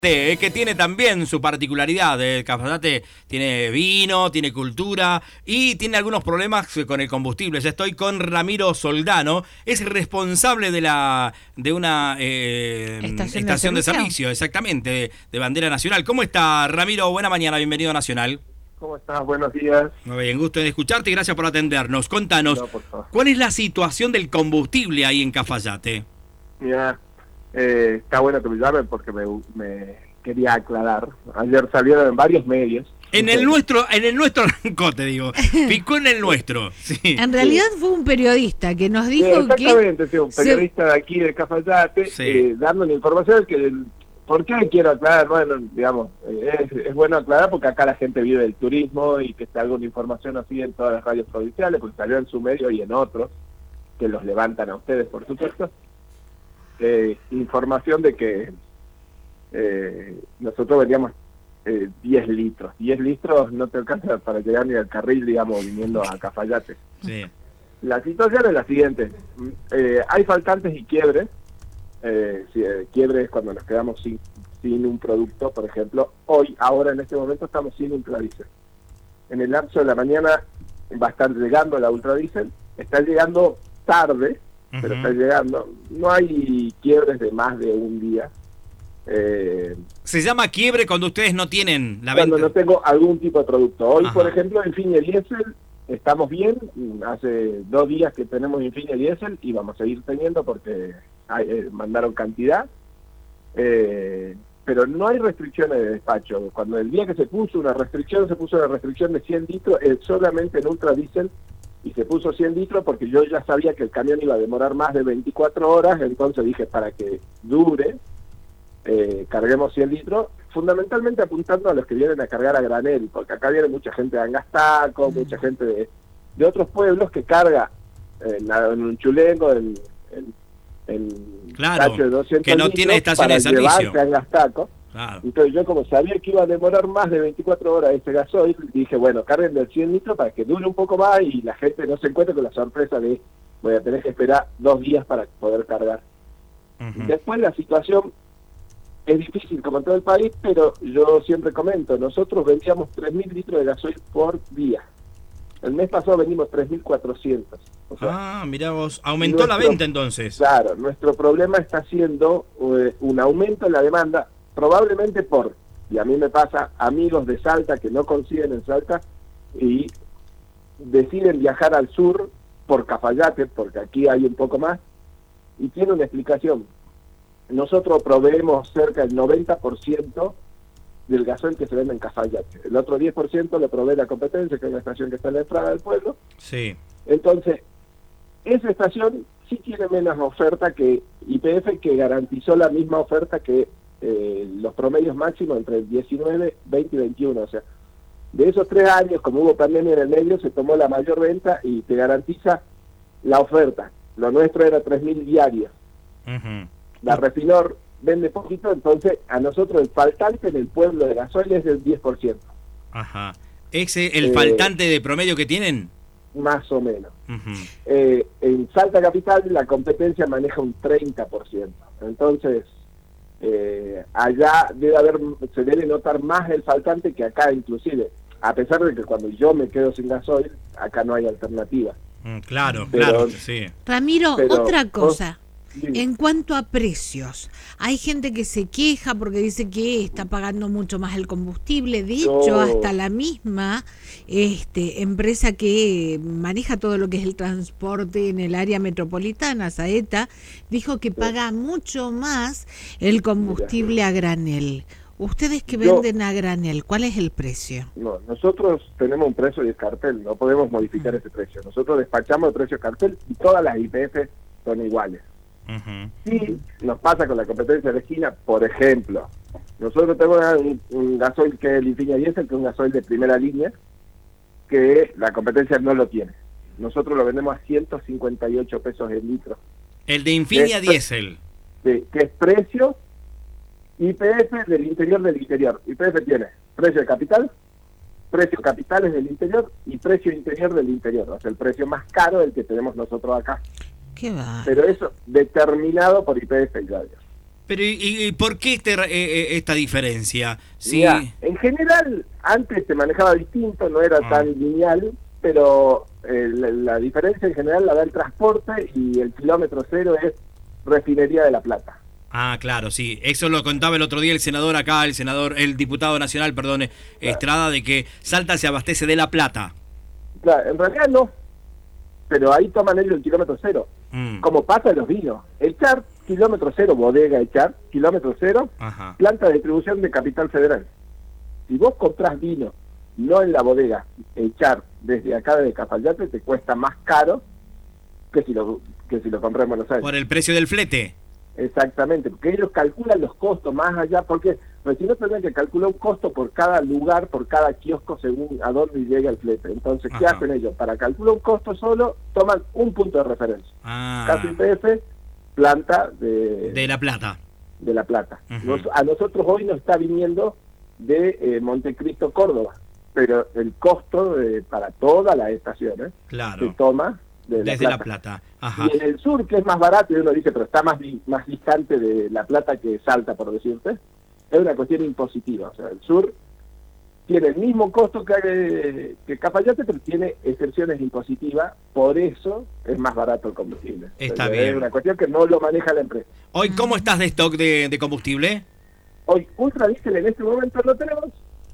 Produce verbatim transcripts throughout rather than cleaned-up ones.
Es que tiene también su particularidad. El Cafayate tiene vino, tiene cultura y tiene algunos problemas con el combustible. Ya estoy con Ramiro Soldano, es responsable de la de una eh, estación, estación de, de servicio, exactamente, de, de bandera nacional. ¿Cómo está, Ramiro? Buena mañana, bienvenido a Nacional. ¿Cómo estás? Buenos días. Muy bien, gusto en escucharte y gracias por atendernos. Contanos, No, por favor. ¿cuál es la situación del combustible ahí en Cafayate? Mira, eh, está bueno que me llamen porque me, me quería aclarar. Ayer salieron en varios medios. En el nuestro, en el nuestro arrancó, te digo. Picó en el nuestro. Sí. En realidad fue un periodista que nos dijo sí, exactamente, que... sí, un periodista se... de aquí de Cafayate, Sí. eh, dando la información que... El, ¿Por qué quiero aclarar? Bueno, digamos, eh, es, es bueno aclarar porque acá la gente vive del turismo y que está alguna información así en todas las radios provinciales, porque salió en su medio y en otros, que los levantan a ustedes, por supuesto. Eh, información de que eh, nosotros vendíamos eh, diez litros. diez litros no te alcanza para llegar ni al carril, digamos, viniendo a Cafayate. Sí. La situación es la siguiente. Eh, hay faltantes y quiebres. Eh, si, eh, quiebre es cuando nos quedamos sin, sin un producto, por ejemplo. Hoy, ahora, en este momento, estamos sin ultradiesel. En el lapso de la mañana va a estar llegando la ultradiesel. Está llegando tarde, uh-huh. pero está llegando. No hay quiebres de más de un día. Eh, Se llama quiebre cuando ustedes no tienen la cuando venta. no tengo algún tipo de producto. Hoy, Ajá. por ejemplo, en Infinia Diesel estamos bien. Hace dos días que tenemos Infinia Diesel y vamos a seguir teniendo porque hay, eh, mandaron cantidad. Eh, pero no hay restricciones de despacho. Cuando el día que se puso una restricción, se puso una restricción de cien litros eh, solamente en ultradiesel, y se puso cien litros porque yo ya sabía que el camión iba a demorar más de veinticuatro horas, entonces dije, para que dure, eh, carguemos cien litros, fundamentalmente apuntando a los que vienen a cargar a granel, porque acá viene mucha gente de Angastaco, mm. mucha gente de, de otros pueblos que carga en, en un chulengo, en, en, en claro, tacho de doscientos que no litros tiene estación para de servicio. llevarse a Angastaco. Claro. Entonces yo, como sabía que iba a demorar más de veinticuatro horas ese gasoil, dije, bueno, carguen del cien litros para que dure un poco más y la gente no se encuentre con la sorpresa de voy a tener que esperar dos días para poder cargar. Uh-huh. Después la situación es difícil como en todo el país, pero yo siempre comento, nosotros vendíamos tres mil litros de gasoil por día. El mes pasado vendimos tres mil cuatrocientos. O sea, ah, mirá vos, aumentó nuestro, la venta entonces. Claro, nuestro problema está siendo uh, un aumento en la demanda, probablemente por, y a mí me pasa, amigos de Salta que no consiguen en Salta y deciden viajar al sur por Cafayate, porque aquí hay un poco más, y tiene una explicación. Nosotros proveemos cerca del noventa por ciento del gasoil que se vende en Cafayate. El otro diez por ciento lo provee la competencia, que es una estación que está en la entrada del pueblo. Sí. Entonces, esa estación sí tiene menos oferta que Y P F, que garantizó la misma oferta que eh, los promedios máximos entre el diecinueve, veinte y veintiuno. O sea, de esos tres años, como hubo pandemia en el medio, se tomó la mayor venta y te garantiza la oferta. Lo nuestro era tres mil diarios. Uh-huh. La Refinor vende poquito, entonces a nosotros el faltante en el pueblo de gasoil es del diez por ciento. Ajá. ¿Ese el eh, faltante de promedio que tienen? Más o menos. Uh-huh. Eh, en Salta Capital la competencia maneja un treinta por ciento. Entonces, eh, allá debe haber, se debe notar más el faltante que acá inclusive. A pesar de que cuando yo me quedo sin gasoil, acá no hay alternativa. Mm, claro, pero, claro, sí. Ramiro, pero, otra cosa. Oh, en cuanto a precios, hay gente que se queja porque dice que está pagando mucho más el combustible. De hecho, no. hasta la misma este, empresa que maneja todo lo que es el transporte en el área metropolitana, Saeta, dijo que paga mucho más el combustible Mira. a granel. Ustedes que venden Yo, a granel, ¿cuál es el precio? No, nosotros tenemos un precio de cartel, no podemos modificar uh-huh. ese precio. Nosotros despachamos el precio de cartel y todas las I P F son iguales. Uh-huh. Sí, nos pasa con la competencia de esquina, por ejemplo, nosotros tenemos un, un gasoil que es el Infinia Diesel, que es un gasoil de primera línea, que la competencia no lo tiene. Nosotros lo vendemos a ciento cincuenta y ocho pesos el litro. El de Infinia Diesel. Sí, que es precio I P F del interior del interior. I P F tiene precio de capital, precio capitales del interior y precio interior del interior. O sea, el precio más caro del que tenemos nosotros acá. ¿Qué va? Pero eso determinado por I P F y radios. Pero ¿y, y por qué este, eh, esta diferencia? Sí. Mirá, en general, antes se manejaba distinto, no era ah. tan lineal, pero eh, la, la diferencia en general la da el transporte y el kilómetro cero es Refinería de La Plata. Ah, claro, sí. Eso lo contaba el otro día el senador acá, el senador, el diputado nacional, perdón, claro. Estrada, de que Salta se abastece de La Plata. Claro, en realidad no, pero ahí toman ellos el kilómetro cero. Mm. Como pasa en los vinos. Echar, kilómetro cero, bodega Echar, kilómetro cero, Ajá. planta de distribución de Capital Federal. Si vos comprás vino, no en la bodega, Echar, desde acá de Cafayate, te cuesta más caro que si lo, que si lo comprás en Buenos Aires. Por el precio del flete. Exactamente, porque ellos calculan los costos más allá, porque pues, si no tendrían que calcular un costo por cada lugar, por cada kiosco, según a dónde llega el flete. Entonces, ¿qué Ajá. hacen ellos? Para calcular un costo solo, toman un punto de referencia. Ah. Caso I P F, planta de... De La Plata. De La Plata. Uh-huh. Nos, a nosotros hoy nos está viniendo de eh, Montecristo, Córdoba, pero el costo de, para toda la estación ¿eh? claro. se toma... De Desde La Plata. La Plata. Ajá. Y en el sur, que es más barato, y uno dice, pero está más, más distante de La Plata que Salta, por decirte, es una cuestión impositiva. O sea, el sur tiene el mismo costo que, que Cafayate, pero tiene excepciones impositivas, por eso es más barato el combustible. Está o sea, bien. Es una cuestión que no lo maneja la empresa. Hoy, ¿cómo estás de stock de, de combustible? Hoy, Ultra Diesel en este momento lo tenemos.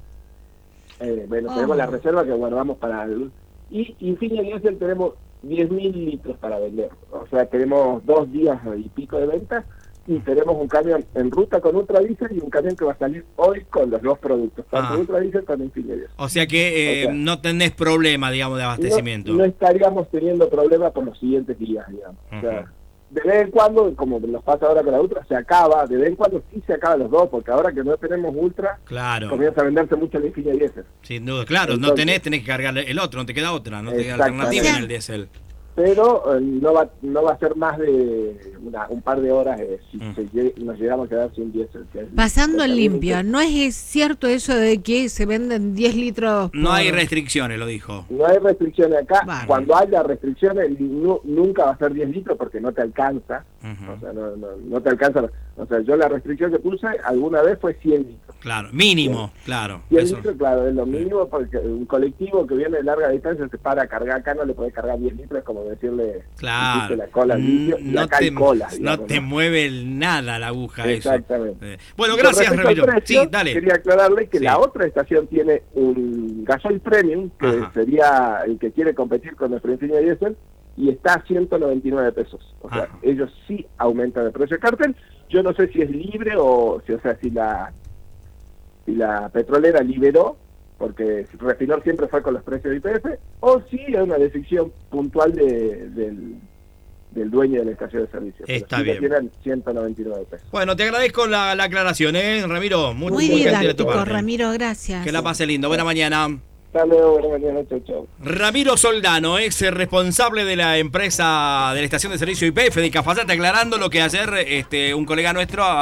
Eh, bueno, oh. tenemos la reserva que guardamos para el... Y Infinia Diesel tenemos diez mil litros para vender. O sea, tenemos dos días y pico de ventas y tenemos un camión en ruta con Ultra Diesel y un camión que va a salir hoy con los dos productos, tanto ah. Ultra Diesel como Infinia Diesel. O sea que eh, o sea, no tenés problema, digamos, de abastecimiento. No, no estaríamos teniendo problema por los siguientes días, digamos. Uh-huh. O sea, de vez en cuando, como nos pasa ahora con la Ultra, se acaba, de vez en cuando sí se acaban los dos, porque ahora que no tenemos Ultra, claro. comienza a venderse mucho el Infinia Diesel. Sin duda, claro, Entonces, no tenés, tenés que cargar el otro, no te queda otra, no te queda alternativa en el diésel. Pero eh, no va no va a ser más de una, un par de horas eh, si mm. se, nos llegamos a quedar sin diésel. Pasando en limpio, ¿no es cierto eso de que se venden diez litros? Por... No hay restricciones, lo dijo. No hay restricciones acá. Vale. Cuando haya restricciones, no, nunca va a ser diez litros porque no te alcanza. Uh-huh. O sea, no, no, no te alcanza. O sea, yo la restricción que puse alguna vez fue cien litros. Claro, mínimo, cien. Claro. cien eso. litros, claro, es lo mínimo porque un colectivo que viene de larga distancia se para a cargar acá, no le puede cargar diez litros, como decirle, claro, la cola limpio, mm, no, te, cola, digamos, no te ¿no? mueve el nada la aguja. Exactamente. Eso. Eh, bueno, gracias, Ramiro. Precio, sí, dale. Quería aclararle que sí. la otra estación tiene un gasoil premium, que Ajá. sería el que quiere competir con nuestro Infinia Diesel, y está a ciento noventa y nueve pesos. O sea, Ajá. ellos sí aumentan el precio de cartel. Yo no sé si es libre o, si, o sea, si la, si la petrolera liberó, porque Refinor siempre fue con los precios de I P F, o si es una decisión puntual de, del, del dueño de la estación de servicio. Está sí bien. Tienen ciento noventa y nueve pesos. Bueno, te agradezco la, la aclaración, ¿eh, Ramiro? Muy, muy didáctico, Ramiro, gracias. Que la pase lindo. Buena mañana. Hasta luego, buena mañana, chau, chau. Ramiro Soldano, ex responsable de la empresa de la estación de servicio I P F de Cafayate, aclarando lo que ayer este, un colega nuestro